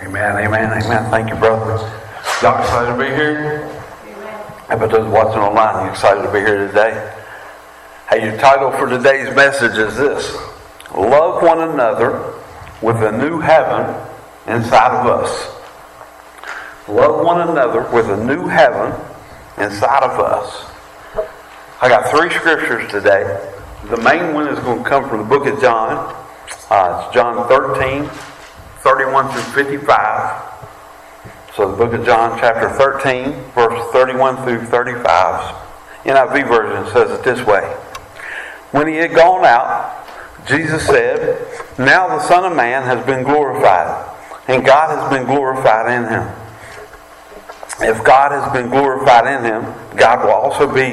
Amen, amen, amen. Thank you, brother. Y'all excited to be here? How about those watching online? You excited to be here today? Hey, your title for today's message is this: Love one another with a new heaven inside of us. Love one another with a new heaven inside of us. I got 3 scriptures today. The main one is going to come from the book of John. It's John 13, 31 through 55. So the book of John, chapter 13, verse 31 through 35. NIV version says it this way. When he had gone out, Jesus said, "Now the Son of Man has been glorified, and God has been glorified in him. If God has been glorified in him, God will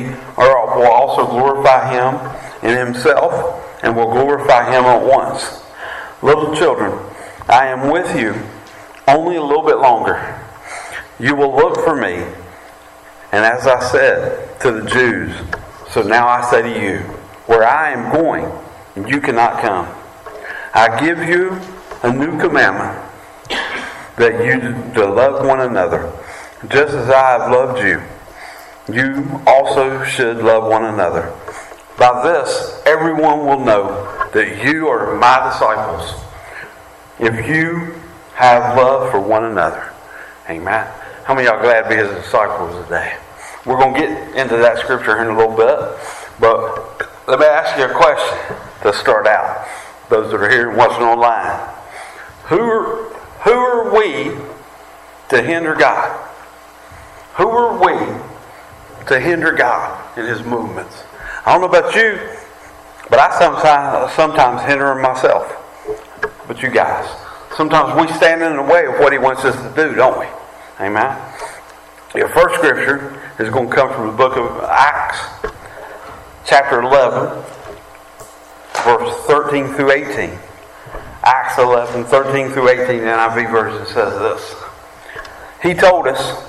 also glorify him in himself, and will glorify him at once. Little children, I am with you only a little bit longer. You will look for me, and as I said to the Jews, so now I say to you, where I am going, you cannot come. I give you a new commandment, that you to love one another. Just as I have loved you, you also should love one another. By this, everyone will know that you are my disciples, if you have love for one another." Amen. How many of y'all glad to be his disciples today? We're going to get into that scripture here in a little bit, but let me ask you a question to start out. Those that are here and watching online. Who are we to hinder God? Who are we to hinder God in his movements? I don't know about you, but I sometimes hinder him myself. But you guys, sometimes we stand in the way of what he wants us to do, don't we? Amen. Your first scripture is going to come from the book of Acts, chapter 11, verse 13 through 18. Acts 11, 13 through 18, NIV version says this. He told us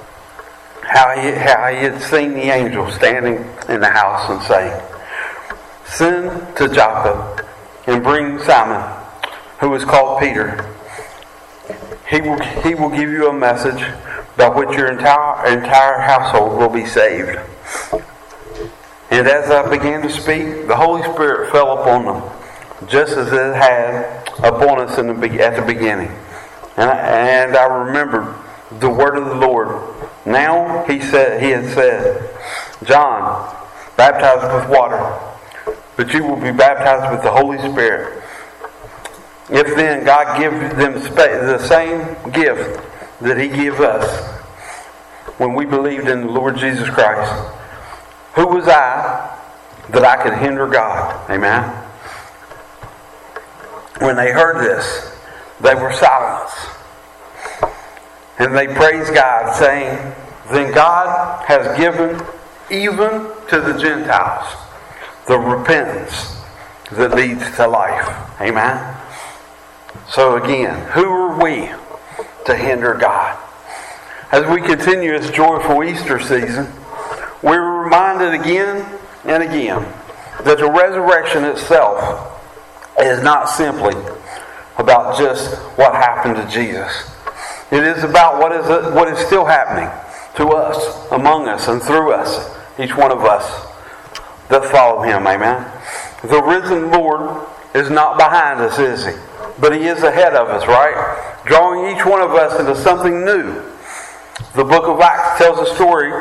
how he had seen the angel standing in the house and saying, "Send to Joppa and bring Simon, who is called Peter. He will give you a message by which your entire household will be saved." And as I began to speak, the Holy Spirit fell upon them, just as it had upon us at the beginning. And I remembered the word of the Lord. Now he had said, "John baptized with water, but you will be baptized with the Holy Spirit." If then God gives them the same gift that he gave us when we believed in the Lord Jesus Christ, who was I that I could hinder God? Amen. When they heard this, they were silenced. And they praised God, saying, "Then God has given even to the Gentiles the repentance that leads to life." Amen. So again, who are we to hinder God? As we continue this joyful Easter season, we're reminded again and again that the resurrection itself is not simply about just what happened to Jesus. It is about what is still happening to us, among us, and through us, each one of us that follow him. Amen. The risen Lord is not behind us, is he? But he is ahead of us, right? Drawing each one of us into something new. The book of Acts tells that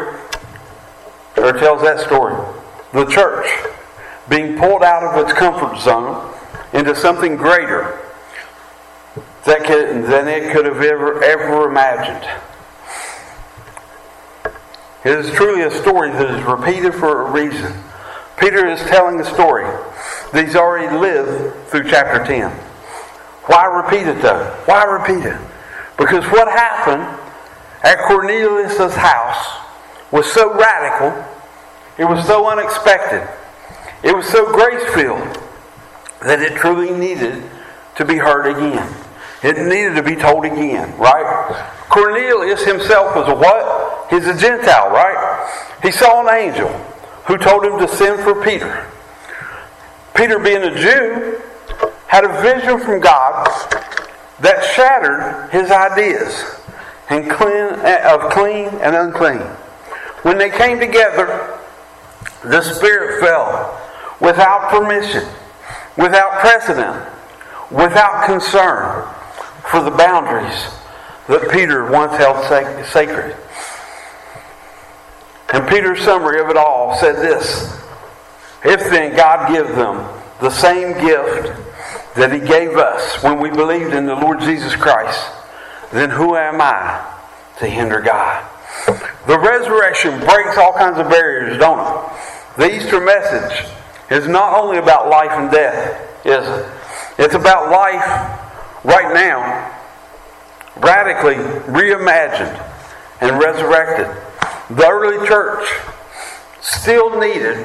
story. The church being pulled out of its comfort zone into something greater than it could have ever imagined. It is truly a story that is repeated for a reason. Peter is telling a story that he's already lived through chapter 10. Why repeat it though? Why repeat it? Because what happened at Cornelius' house was so radical, it was so unexpected, it was so grace-filled that it truly needed to be heard again. It needed to be told again, right? Cornelius himself was a what? He's a Gentile, right? He saw an angel who told him to send for Peter. Peter, being a Jew, had a vision from God that shattered his ideas of clean and unclean. When they came together, the Spirit fell without permission, without precedent, without concern for the boundaries that Peter once held sacred. And Peter's summary of it all said this: if then God give them the same gift that He gave us when we believed in the Lord Jesus Christ, then who am I to hinder God? The resurrection breaks all kinds of barriers, don't it? The Easter message is not only about life and death, is it? It's about life right now, radically reimagined and resurrected. The early church still needed,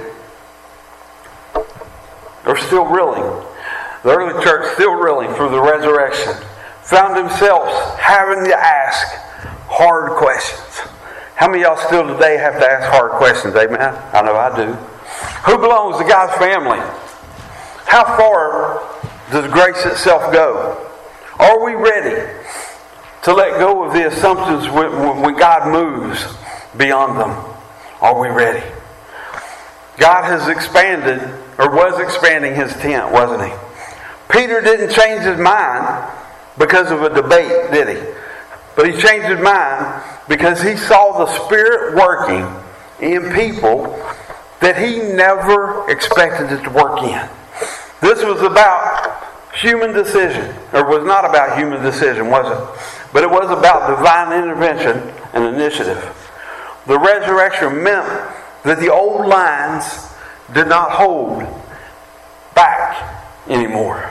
or still reeling, the early church still reeling for the resurrection, found themselves having to ask hard questions. How many of y'all still today have to ask hard questions? Amen? I know I do. Who belongs to God's family? How far does grace itself go? Are we ready to let go of the assumptions when God moves beyond them? Are we ready? God has expanded, or was expanding His tent, wasn't He? Peter didn't change his mind because of a debate, did he? But he changed his mind because he saw the Spirit working in people that he never expected it to work in. This was about human decision, or was not about human decision, was it? But it was about divine intervention and initiative. The resurrection meant that the old lines did not hold back anymore.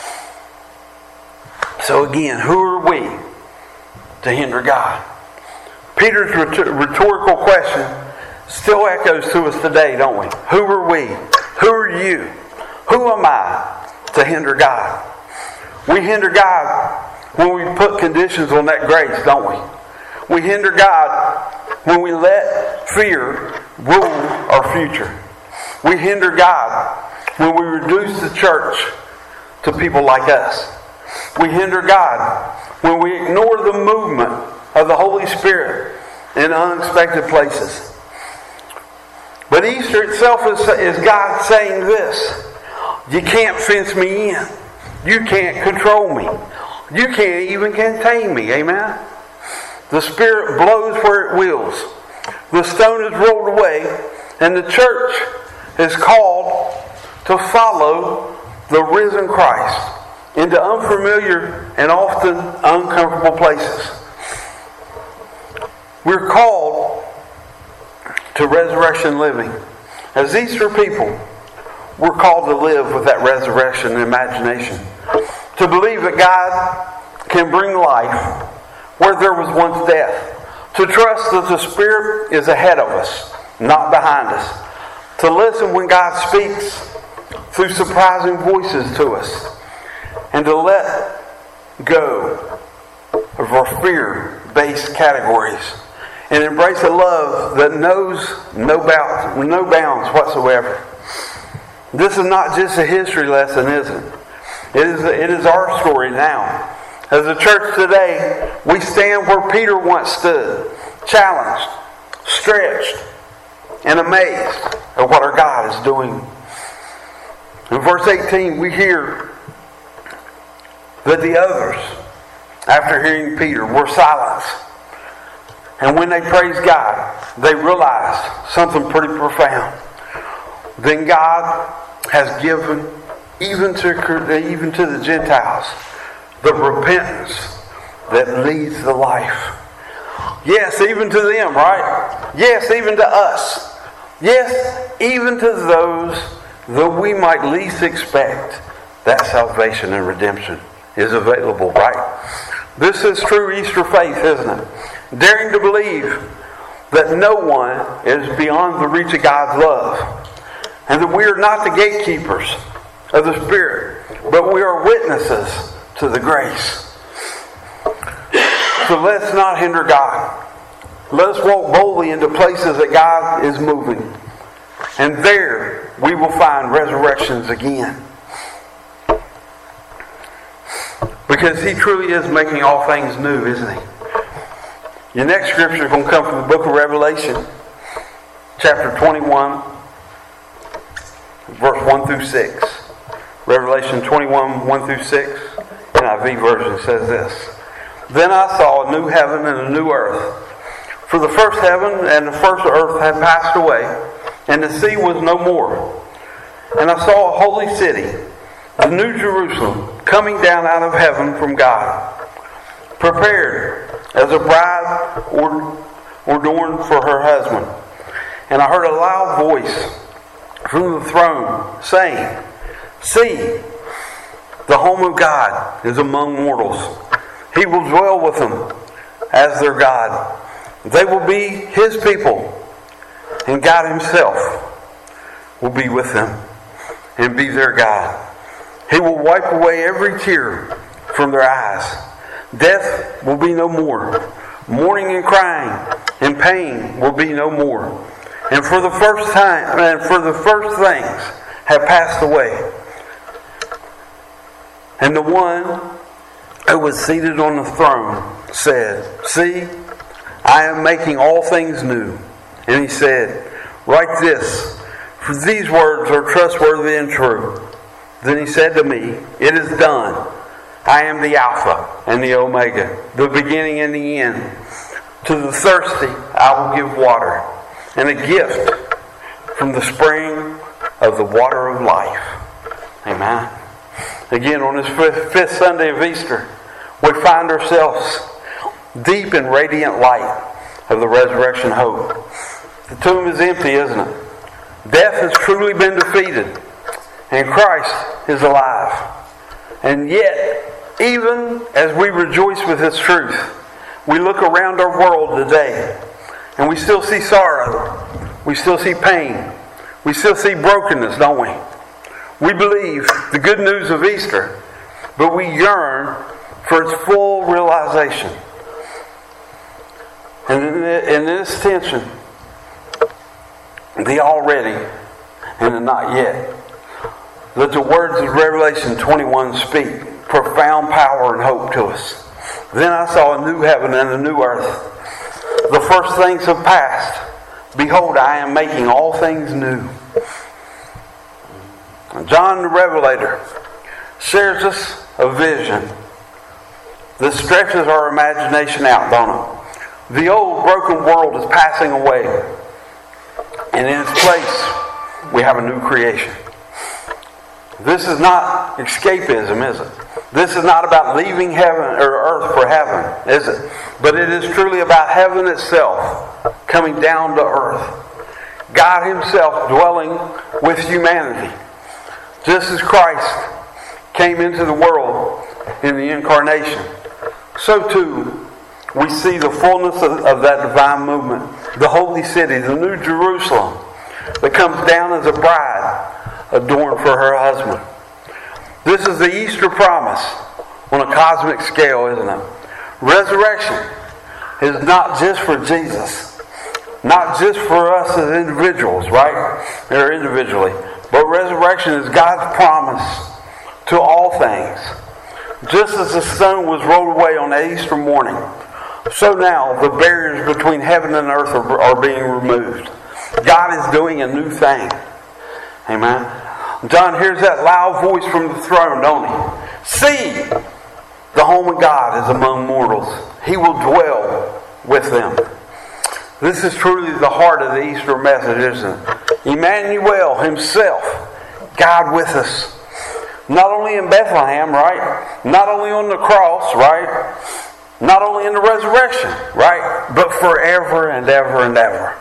So again, who are we to hinder God? Peter's rhetorical question still echoes to us today, don't we? Who are we? Who are you? Who am I to hinder God? We hinder God when we put conditions on that grace, don't we? We hinder God when we let fear rule our future. We hinder God when we reduce the church to people like us. We hinder God when we ignore the movement of the Holy Spirit in unexpected places. But Easter itself is God saying this: you can't fence me in. You can't control me. You can't even contain me. Amen? The Spirit blows where it wills. The stone is rolled away, and the church is called to follow the risen Christ into unfamiliar and often uncomfortable places. We're called to resurrection living. As Easter people, we're called to live with that resurrection imagination. To believe that God can bring life where there was once death. To trust that the Spirit is ahead of us, not behind us. To listen when God speaks through surprising voices to us. And to let go of our fear-based categories. And embrace a love that knows no bounds whatsoever. This is not just a history lesson, is it? It is our story now. As a church today, we stand where Peter once stood, challenged, stretched, and amazed at what our God is doing. In verse 18, we hear that the others, after hearing Peter, were silenced. And when they praised God, they realized something pretty profound. Then God has given, even to the Gentiles, the repentance that leads to life. Yes, even to them, right? Yes, even to us. Yes, even to those that we might least expect that salvation and redemption is available, right? This is true Easter faith, isn't it? Daring to believe that no one is beyond the reach of God's love. And that we are not the gatekeepers of the Spirit, but we are witnesses to the grace. So let's not hinder God. Let us walk boldly into places that God is moving. And there we will find resurrections again. Because He truly is making all things new, isn't He? Your next scripture is going to come from the book of Revelation, chapter 21, verse 1 through 6. Revelation 21, 1 through 6, NIV version says this. Then I saw a new heaven and a new earth. For the first heaven and the first earth had passed away, and the sea was no more. And I saw a holy city, the new Jerusalem, coming down out of heaven from God, prepared as a bride adorned for her husband. And I heard a loud voice from the throne saying, See, the home of God is among mortals. He will dwell with them as their God. They will be His people, and God Himself will be with them and be their God. He will wipe away every tear from their eyes. Death will be no more. Mourning and crying and pain will be no more. And for the first things have passed away. And the one who was seated on the throne said, See, I am making all things new. And He said, Write this, for these words are trustworthy and true. Then He said to me, It is done. I am the Alpha and the Omega, the beginning and the end. To the thirsty I will give water, and a gift from the spring of the water of life. Amen. Again, on this fifth Sunday of Easter, we find ourselves deep in radiant light of the resurrection hope. The tomb is empty, isn't it? Death has truly been defeated, and Christ is alive. And yet, even as we rejoice with this truth, we look around our world today, and we still see sorrow. We still see pain. We still see brokenness, don't we? We believe the good news of Easter, but we yearn for its full realization. And in this tension, the already and the not yet, let the words of Revelation 21 speak profound power and hope to us. Then I saw a new heaven and a new earth. The first things have passed. Behold, I am making all things new. John the Revelator shares us a vision that stretches our imagination out, don't it? The old broken world is passing away, and in its place we have a new creation. This is not escapism, is it? This is not about leaving heaven or earth for heaven, is it? But it is truly about heaven itself coming down to earth. God Himself dwelling with humanity. Just as Christ came into the world in the incarnation, so too we see the fullness of that divine movement. The holy city, the new Jerusalem, that comes down as a bride adorned for her husband. This is the Easter promise on a cosmic scale, isn't it? Resurrection is not just for Jesus, not just for us as individuals, right? Or individually. But resurrection is God's promise to all things. Just as the stone was rolled away on Easter morning, so now the barriers between heaven and earth are being removed. God is doing a new thing. Amen. John hears that loud voice from the throne, don't he? See, the home of God is among mortals. He will dwell with them. This is truly the heart of the Easter message, isn't it? Emmanuel Himself, God with us. Not only in Bethlehem, right? Not only on the cross, right? Not only in the resurrection, right? But forever and ever and ever.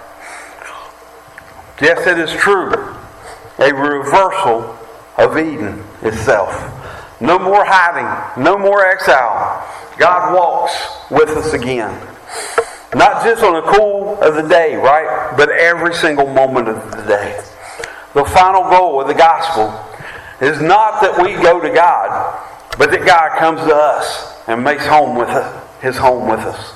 Yes, it is true. A reversal of Eden itself. No more hiding. No more exile. God walks with us again. Not just on the cool of the day, right? But every single moment of the day. The final goal of the gospel is not that we go to God, but that God comes to us and makes home with us, His home with us.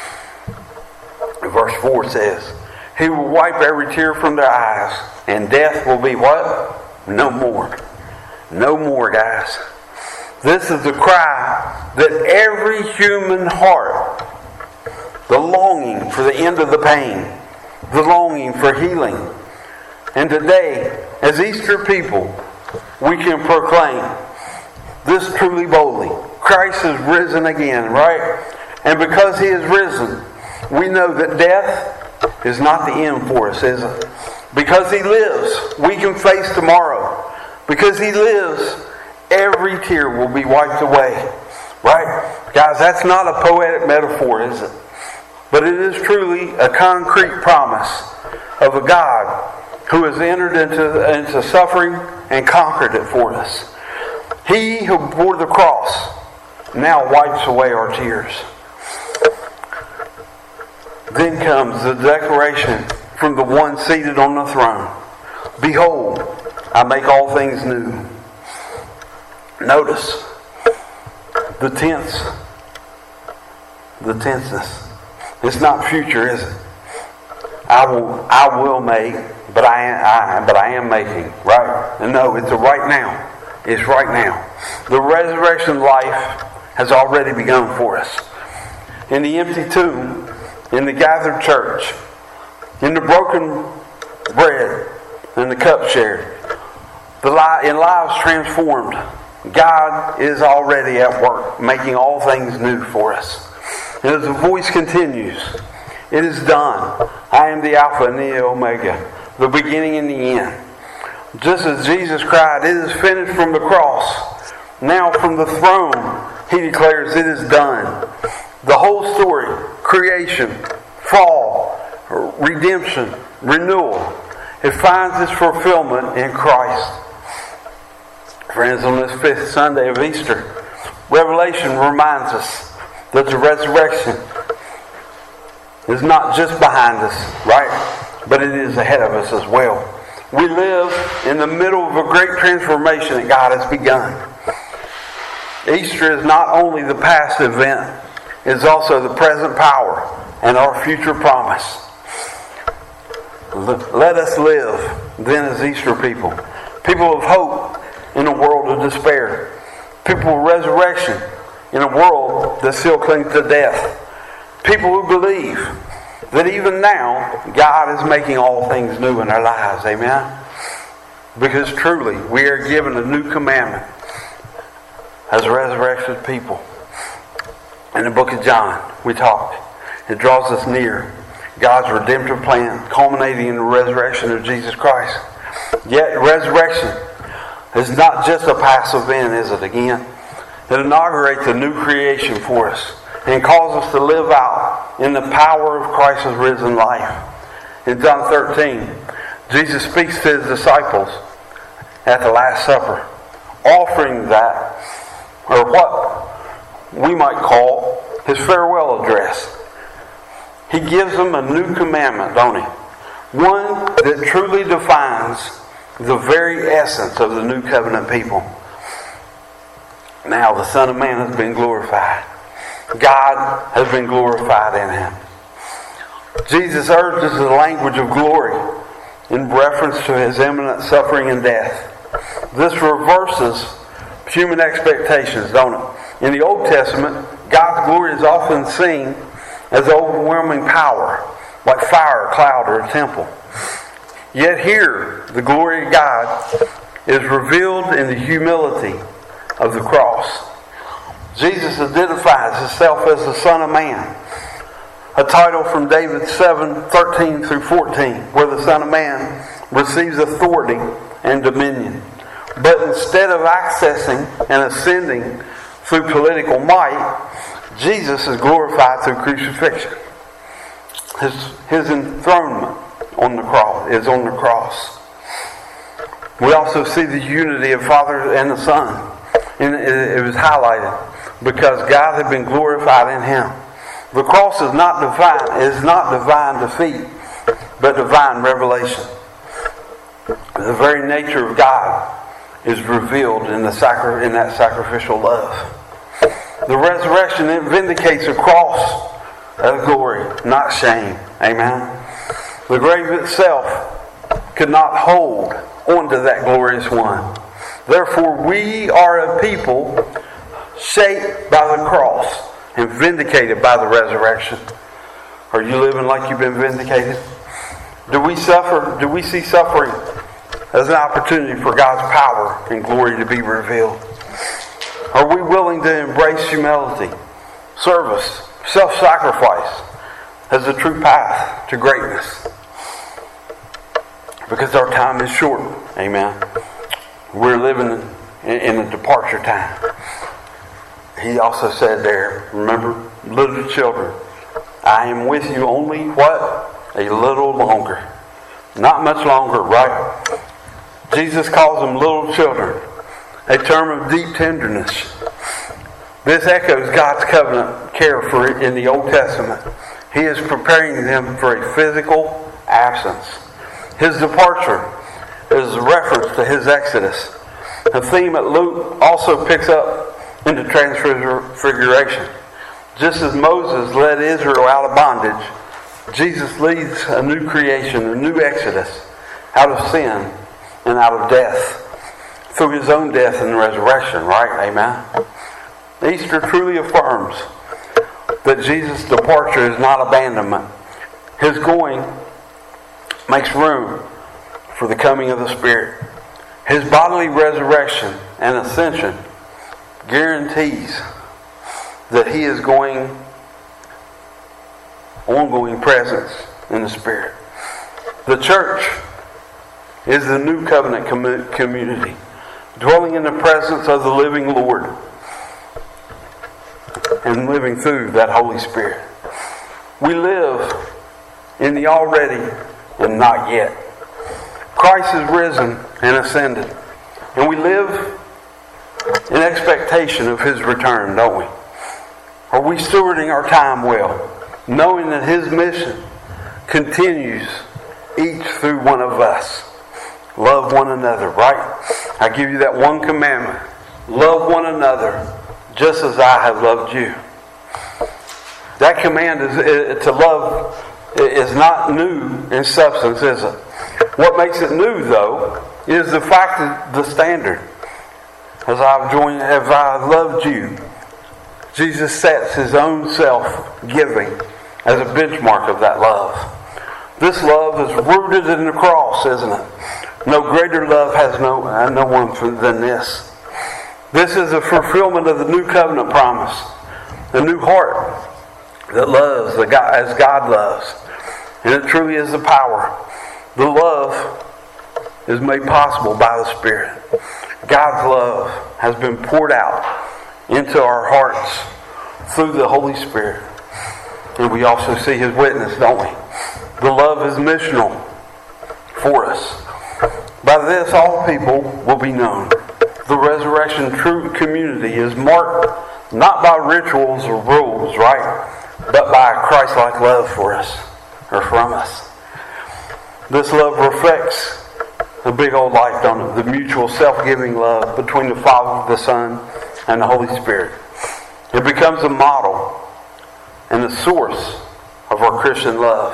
Verse 4 says, He will wipe every tear from their eyes, and death will be what? No more. No more, guys. This is the cry that every human heart, the longing for the end of the pain, the longing for healing. And today, as Easter people, we can proclaim this truly boldly. Christ is risen again, right? And because He is risen, we know that death is not the end for us, is it? Because He lives, we can face tomorrow. Because He lives, every tear will be wiped away. Right? Guys, that's not a poetic metaphor, is it? But it is truly a concrete promise of a God who has entered into suffering and conquered it for us. He who bore the cross now wipes away our tears. Then comes the declaration from the one seated on the throne. Behold, I make all things new. Notice the tenseness. It's not future, is it? I will make, but I am making, right? And no, it's a right now. It's right now. The resurrection life has already begun for us. In the empty tomb, in the gathered church, in the broken bread and the cup shared, in lives transformed, God is already at work, making all things new for us. And as the voice continues, it is done. I am the Alpha and the Omega, the beginning and the end. Just as Jesus cried, it is finished from the cross. Now from the throne, He declares it is done. The whole story, creation, fall, redemption, renewal, it finds its fulfillment in Christ. Friends, on this 5th Sunday of Easter, Revelation reminds us that the resurrection is not just behind us, right? But it is ahead of us as well. We live in the middle of a great transformation that God has begun. Easter is not only the past event, it is also the present power and our future promise. Let us live then as Easter people. People of hope in a world of despair. People of resurrection in a world that still clings to death. People who believe that even now God is making all things new in our lives. Amen? Because truly we are given a new commandment as resurrected people. In the book of John we talked. It draws us near God's redemptive plan culminating in the resurrection of Jesus Christ. Yet resurrection is not just a past event, is it again? It inaugurates a new creation for us and calls us to live out in the power of Christ's risen life. In John 13, Jesus speaks to His disciples at the Last Supper, offering that, or what we might call His farewell address. He gives them a new commandment, don't He? One that truly defines the very essence of the new covenant people. Now the Son of Man has been glorified. God has been glorified in Him. Jesus urges the language of glory in reference to His imminent suffering and death. This reverses human expectations, don't it? In the Old Testament, God's glory is often seen as overwhelming power, like fire, cloud, or a temple. Yet here, the glory of God is revealed in the humility of the cross. Jesus identifies Himself as the Son of Man, a title from David 7:13 through 14, where the Son of Man receives authority and dominion. But instead of accessing and ascending through political might, Jesus is glorified through crucifixion. His enthronement on the cross is on the cross. We also see the unity of Father and the Son. And it was highlighted because God had been glorified in Him. The cross is not divine defeat, but divine revelation. The very nature of God is revealed in that sacrificial love. The resurrection, it vindicates a cross of glory, not shame. Amen. The grave itself could not hold onto that glorious one. Therefore, we are a people shaped by the cross and vindicated by the resurrection? Are you living like you've been vindicated? Do we suffer? Do we see suffering as an opportunity for God's power and glory to be revealed? Are we willing to embrace humility, service, self-sacrifice as the true path to greatness? Because our time is short. Amen. We're living in a departure time. He also said there, remember, little children, I am with you only, what? A little longer. Not much longer, right? Jesus calls them little children, a term of deep tenderness. This echoes God's covenant care for in the Old Testament. He is preparing them for a physical absence. His departure is a reference to his exodus. A theme that Luke also picks up in the Transfiguration. Just as Moses led Israel out of bondage, Jesus leads a new creation, a new exodus out of sin and out of death through his own death and resurrection, right? Amen? Easter truly affirms that Jesus' departure is not abandonment. His going makes room for the coming of the Spirit. His bodily resurrection and ascension guarantees that he is ongoing presence in the Spirit. The church is the new covenant community, dwelling in the presence of the living Lord and living through that Holy Spirit. We live in the already and not yet. Christ is risen and ascended, and we live in expectation of his return, don't we? Are we stewarding our time well, knowing that his mission continues each through one of us? Love one another, right? I give you that one commandment. Love one another just as I have loved you. That command to love is not new in substance, is it? What makes it new, though, is the fact that the standard. As I loved you, Jesus sets his own self-giving as a benchmark of that love. This love is rooted in the cross, isn't it? No greater love has no one than this. This is a fulfillment of the new covenant promise. The new heart that loves as God loves. And it truly is the power. The love is made possible by the Spirit. God's love has been poured out into our hearts through the Holy Spirit. And we also see his witness, don't we? The love is missional for us. By this, all people will be known. The resurrection true community is marked not by rituals or rules, right? But by a Christ-like love for us, or from us. This love reflects the big old life, don't it? The mutual self-giving love between the Father, the Son, and the Holy Spirit. It becomes a model and the source of our Christian love.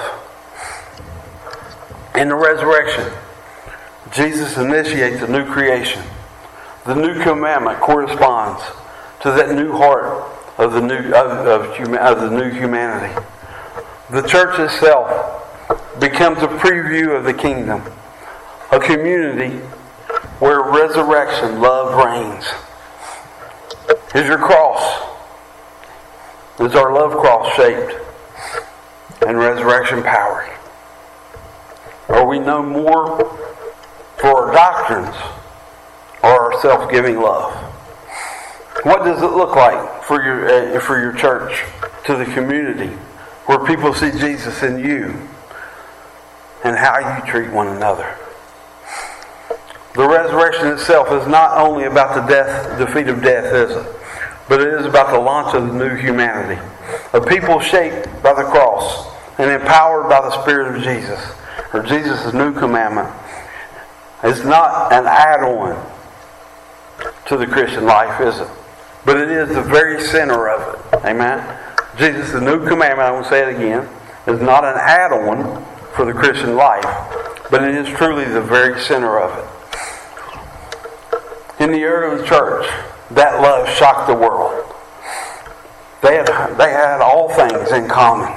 In the resurrection, Jesus initiates a new creation. The new commandment corresponds to that new heart of the new humanity. The church itself becomes a preview of the kingdom, a community where resurrection love reigns. Is your cross, is our love cross shaped and resurrection powered? Are we known more for our doctrines or our self-giving love? What does it look like for your church, to the community, where people see Jesus in you and how you treat one another? The resurrection itself is not only about the defeat of death, is it? But it is about the launch of the new humanity. A people shaped by the cross and empowered by the Spirit of Jesus, or Jesus' new commandment, is not an add-on to the Christian life, is it? But it is the very center of it. Amen? Jesus' new commandment, I will say it again, is not an add-on for the Christian life, but it is truly the very center of it. In the early church, that love shocked the world. They had all things in common.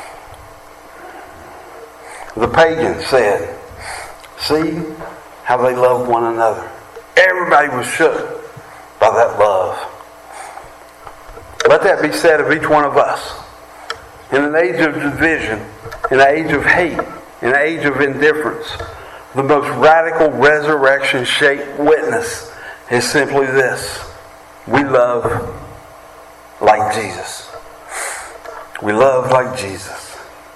The pagans said, see how they love one another. Everybody was shook by that love. Let that be said of each one of us. In an age of division, in an age of hate, in an age of indifference, the most radical resurrection-shaped witness is simply this. We love like Jesus. We love like Jesus.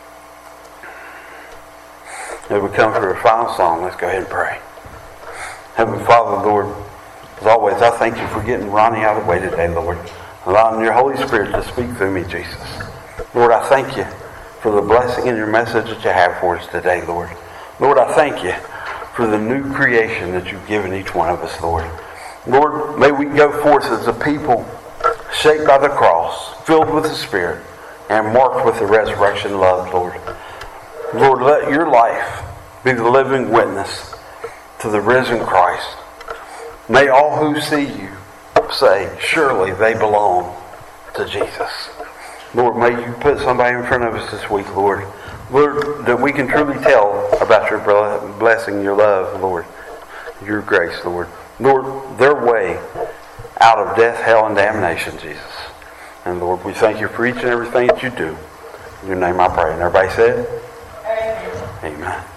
As we come to our final song, let's go ahead and pray. Heavenly Father, Lord, as always, I thank you for getting Ronnie out of the way today, Lord. Allowing your Holy Spirit to speak through me, Jesus. Lord, I thank you for the blessing in your message that you have for us today, Lord. Lord, I thank you for the new creation that you've given each one of us, Lord. Lord, may we go forth as a people shaped by the cross, filled with the Spirit, and marked with the resurrection love, Lord. Lord, let your life be the living witness to the risen Christ. May all who see you say, surely they belong to Jesus. Lord, may you put somebody in front of us this week, Lord. Lord, that we can truly tell about your blessing, your love, Lord, your grace, Lord. Lord, their way out of death, hell, and damnation, Jesus. And Lord, we thank you for each and everything that you do. In your name I pray. And everybody said, Amen. Amen.